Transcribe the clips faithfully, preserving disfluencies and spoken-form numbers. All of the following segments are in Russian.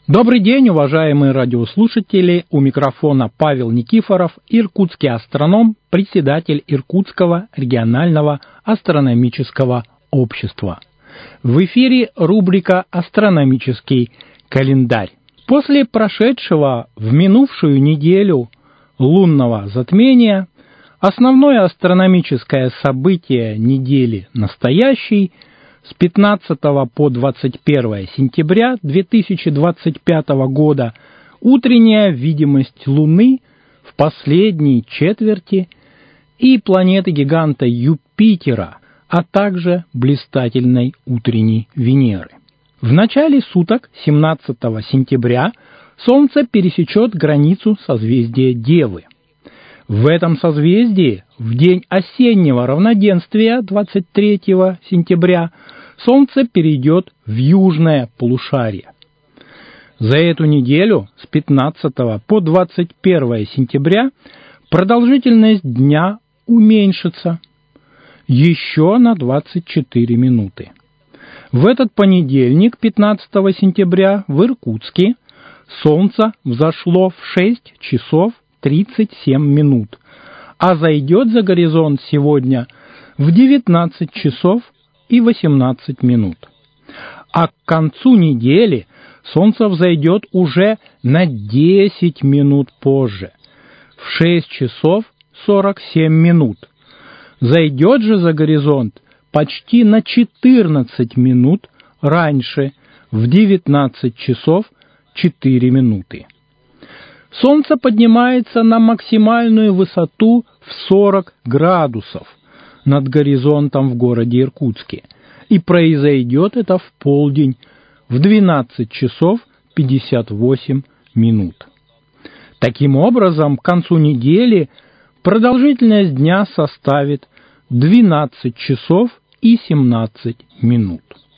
Добрый день, уважаемые радиослушатели! У микрофона Павел Никифоров, иркутский астроном, председатель Иркутского регионального астрономического общества. В эфире рубрика «Астрономический календарь». После прошедшего в минувшую неделю лунного затмения основное астрономическое событие недели настоящей с пятнадцатого по двадцать первое сентября две тысячи двадцать пятого года утренняя видимость Луны в последней четверти и планеты-гиганта Юпитера, а также блистательной утренней Венеры. В начале суток семнадцатого сентября Солнце пересечет границу созвездия Девы. В этом созвездии в день осеннего равноденствия двадцать третьего сентября Солнце перейдет в южное полушарие. За эту неделю с пятнадцатого по двадцать первое сентября продолжительность дня уменьшится еще на двадцать четыре минуты. В этот понедельник, пятнадцатого сентября, в Иркутске Солнце взошло в шесть часов тридцать семь минут, а зайдет за горизонт сегодня в девятнадцать часов и восемнадцать минут. А к концу недели Солнце взойдет уже на десять минут позже, в шесть часов сорок семь минут. Зайдет же за горизонт почти на четырнадцать минут раньше, в девятнадцать часов четыре минуты. Солнце поднимается на максимальную высоту в сорок градусов над горизонтом в городе Иркутске, и произойдет это в полдень в двенадцать часов пятьдесят восемь минут. Таким образом, к концу недели продолжительность дня составит двенадцать часов и семнадцать минут.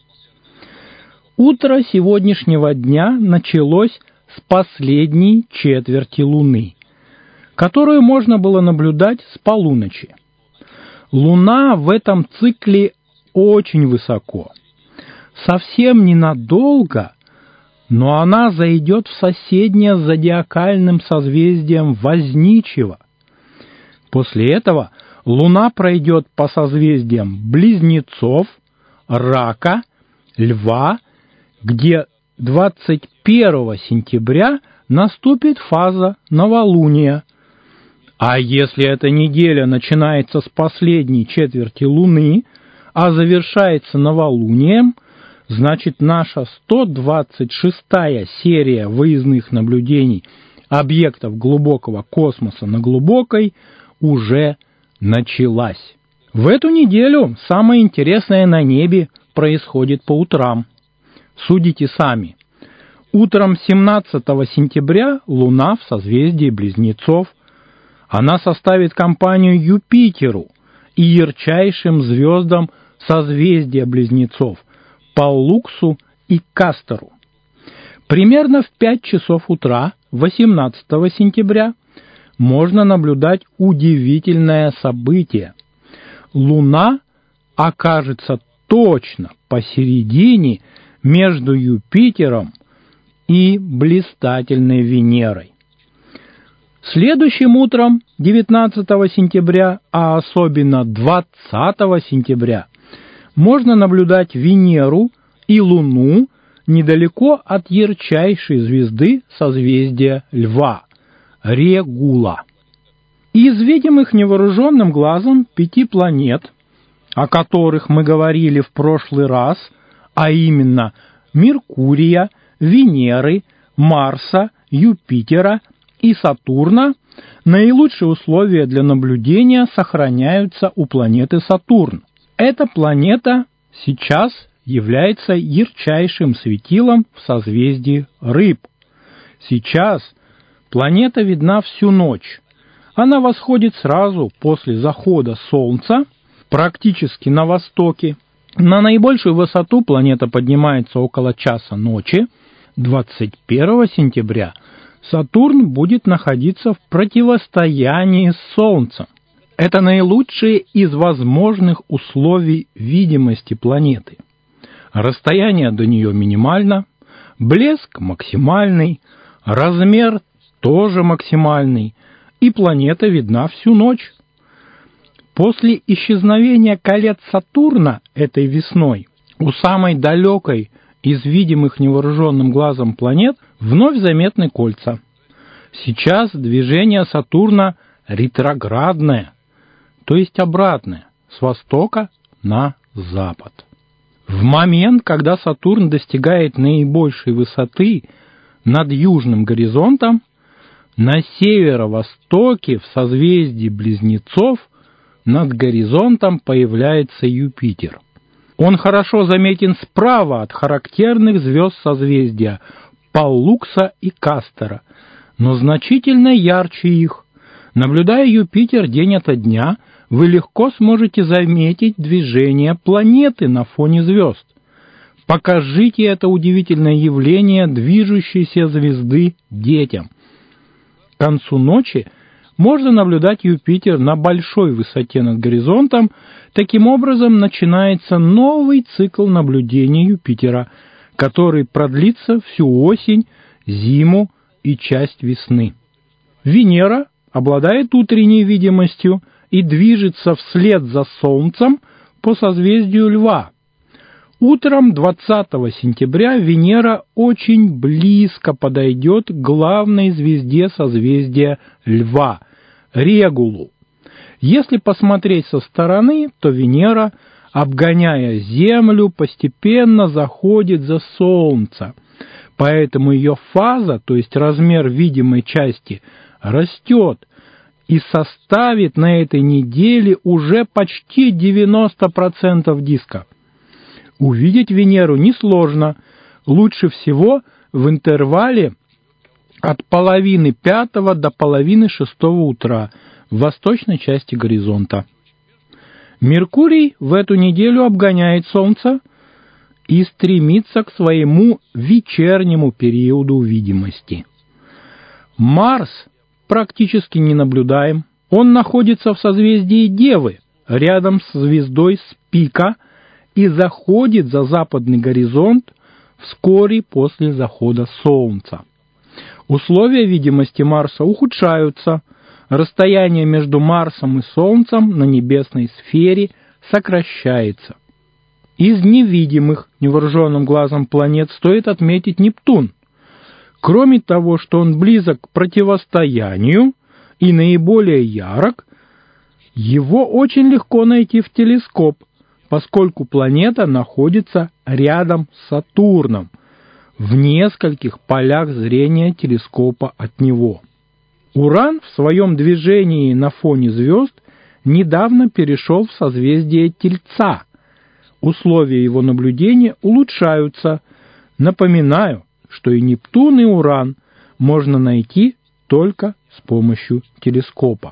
Утро сегодняшнего дня началось с последней четверти Луны, которую можно было наблюдать с полуночи. Луна в этом цикле очень высоко. Совсем ненадолго, но она зайдет в соседнее с зодиакальным созвездием Возничего. После этого Луна пройдет по созвездиям Близнецов, Рака, Льва, где двадцать первого сентября наступит фаза новолуния. А если эта неделя начинается с последней четверти Луны, а завершается новолунием, значит наша сто двадцать шестая серия выездных наблюдений объектов глубокого космоса на глубокой уже началась. В эту неделю самое интересное на небе происходит по утрам. Судите сами. Утром семнадцатого сентября Луна в созвездии Близнецов. Она составит компанию Юпитеру и ярчайшим звездам созвездия Близнецов Паллуксу и Кастору. Примерно в пять часов утра восемнадцатого сентября можно наблюдать удивительное событие. Луна окажется точно посередине между Юпитером и блистательной Венерой. Следующим утром девятнадцатого сентября, а особенно двадцатого сентября, можно наблюдать Венеру и Луну недалеко от ярчайшей звезды созвездия Льва – Регула. Из видимых невооруженным глазом пяти планет, о которых мы говорили в прошлый раз, а именно Меркурия, Венеры, Марса, Юпитера и Сатурна, наилучшие условия для наблюдения сохраняются у планеты Сатурн. Эта планета сейчас является ярчайшим светилом в созвездии Рыб. Сейчас планета видна всю ночь. Она восходит сразу после захода Солнца, практически на востоке. На наибольшую высоту планета поднимается около часа ночи. двадцать первого сентября Сатурн будет находиться в противостоянии с Солнцем. Это наилучшие из возможных условий видимости планеты. Расстояние до нее минимально, Блеск максимальный, размер тоже максимальный, и планета видна всю ночь. После исчезновения колец Сатурна этой весной у самой далекой из видимых невооруженным глазом планет вновь заметны кольца. Сейчас движение Сатурна ретроградное, то есть обратное, с востока на запад. В момент, когда Сатурн достигает наибольшей высоты над южным горизонтом, на северо-востоке в созвездии Близнецов над горизонтом появляется Юпитер. Он хорошо заметен справа от характерных звезд созвездия Паллукса и Кастора, но значительно ярче их. Наблюдая Юпитер день ото дня, вы легко сможете заметить движение планеты на фоне звезд. Покажите это удивительное явление движущейся звезды детям. К концу ночи можно наблюдать Юпитер на большой высоте над горизонтом. Таким образом, начинается новый цикл наблюдений Юпитера, который продлится всю осень, зиму и часть весны. Венера обладает утренней видимостью и движется вслед за Солнцем по созвездию Льва. Утром двадцатого сентября Венера очень близко подойдет к главной звезде созвездия Льва – Регулу. Если посмотреть со стороны, то Венера, обгоняя Землю, постепенно заходит за Солнце. Поэтому ее фаза, то есть размер видимой части, растет и составит на этой неделе уже почти девяносто процентов диска. Увидеть Венеру несложно, лучше всего в интервале от половины пятого до половины шестого утра в восточной части горизонта. Меркурий в эту неделю обгоняет Солнце и стремится к своему вечернему периоду видимости. Марс практически не наблюдаем. Он находится в созвездии Девы, рядом с звездой Спика, и заходит за западный горизонт вскоре после захода Солнца. Условия видимости Марса ухудшаются, расстояние между Марсом и Солнцем на небесной сфере сокращается. Из невидимых невооруженным глазом планет стоит отметить Нептун. Кроме того, что он близок к противостоянию и наиболее ярок, его очень легко найти в телескоп, поскольку планета находится рядом с Сатурном, в нескольких полях зрения телескопа от него. Уран в своем движении на фоне звезд недавно перешел в созвездие Тельца. Условия его наблюдения улучшаются. Напоминаю, что и Нептун, и Уран можно найти только с помощью телескопа.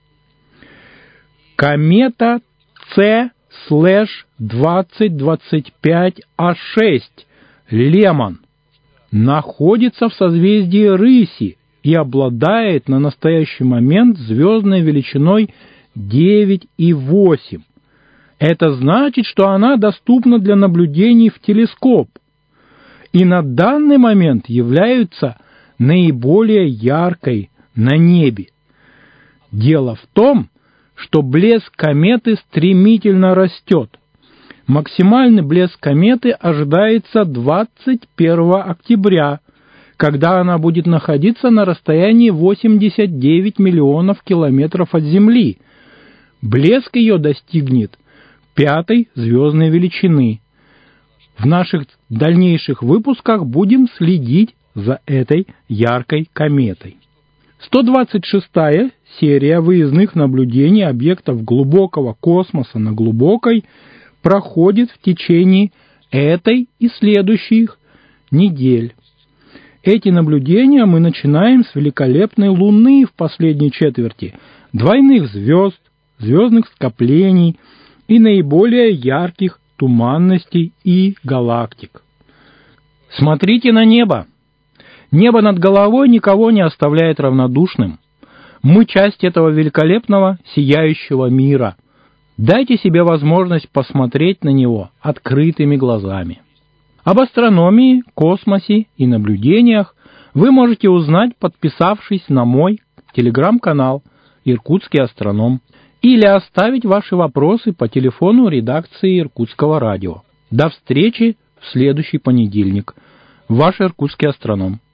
Комета С двадцать двадцать пять А шесть Леман находится в созвездии Рыси и обладает на настоящий момент звездной величиной девять и восемь. Это значит, что она доступна для наблюдений в телескоп и на данный момент является наиболее яркой на небе. Дело в том, что блеск кометы стремительно растет. Максимальный блеск кометы ожидается двадцать первого октября, когда она будет находиться на расстоянии восемьдесят девять миллионов километров от Земли. Блеск ее достигнет пятой звездной величины. В наших дальнейших выпусках будем следить за этой яркой кометой. сто двадцать шестая серия выездных наблюдений объектов глубокого космоса на глубокой проходит в течение этой и следующих недель. Эти наблюдения мы начинаем с великолепной Луны в последней четверти, двойных звезд, звездных скоплений и наиболее ярких туманностей и галактик. Смотрите на небо. Небо над головой никого не оставляет равнодушным. Мы часть этого великолепного, сияющего мира. Дайте себе возможность посмотреть на него открытыми глазами. Об астрономии, космосе и наблюдениях вы можете узнать, подписавшись на мой телеграм-канал «Иркутский астроном» или оставить ваши вопросы по телефону редакции Иркутского радио. До встречи в следующий понедельник. Ваш Иркутский астроном.